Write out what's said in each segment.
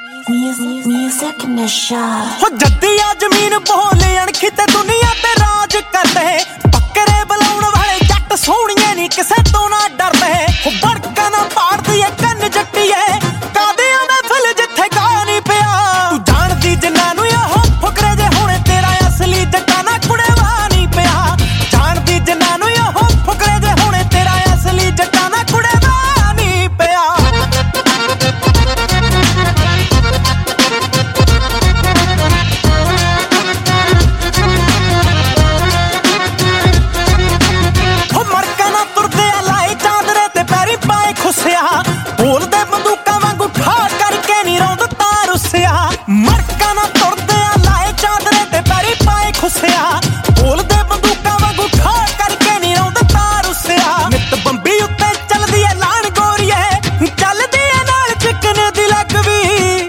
Music Nasha हो जद्दिया जमीन बोले अणखी ते दुनिया ते राज करदे बकरे बुलाउण वाले जट सोहणिए नी किसे तो ना डरदे हो बड़का ना पाड़दी ए कन्न जट्टीए कादियां महफिल जिथे गा नहीं पिया तू जानदी जिन्हां नूं ओह फुकरे जे होणे तेरा असली जट्टा ना कुड़े वा नहीं पिया जानदी जिन्हां नूं ओह फुकरे जे होणे तेरा असली जट्टा ना कुड़े वा नहीं पिया बोलदे बंदूकां वांगू ठाड़ करके नी रौंद तार उसिया मरका ना तुरदे लाए चांदरे ते पैरी पाए खुसिया बोलदे बंदूकां वांगू ठाड़ करके नी रौंद तार उसिया नित बंबी उत्ते चलदी ऐ लाण गोरीए चलदी ऐ नाल चिकन दी लगवी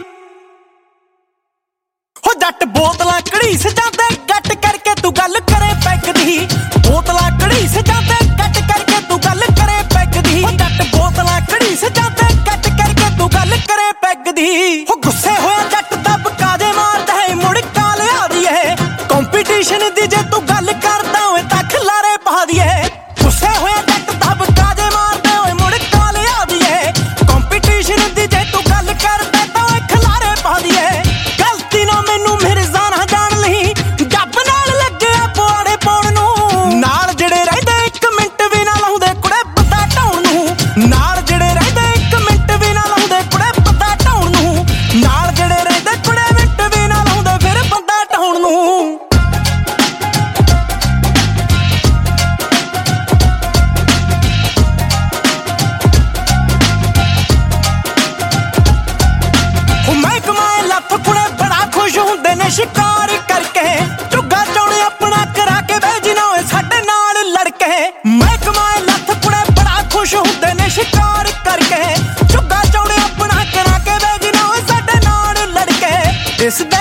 हो जट बोतलां घड़ीस जांदे गट करके तू गल करे पैग दी बोतलां घड़ीस जांदे गट करके तू गल करे पैग दी हो जट बोतलां घड़ीस जांदे गट करके तू गल करे पैग दी हो गुस्से होया जट दब काजे मारदा है मुड़ काल आदी है कंपीटीशन दी जे तू गल करदा होए तां खिलारे पा दिए गुस्से होया जट दब काजे मारदा होए मुड़ काल आदी है कंपीटीशन दी जे तू गल करदा तां खिलारे पा दिए गलती ना मैनू मेरे जाना जान लही जब नाल लगे पौड़े पाउण नूं नाल जेड़े रहिंदे एक मिंट भी ना लाउंदे कुड़े पता ढाउण नूं नाल जेड़े रहिंदे एक मिंट भी ना लाउंदे कुड़े पता ढाउण नूं नाल जेड़े रहिंदे कुड़े मिंट भी ना लाउंदे फिर पता ढाउण नूं शिकार करके चुग्गा चौड़े अपना करा के भेजना होए साडे नाल लड़के मैं कमाए लथ कुड़े बड़ा खुश हुंदे ने शिकार करके चुग्गा चौड़े अपना करा के भेजना होए साडे नाल लड़के इस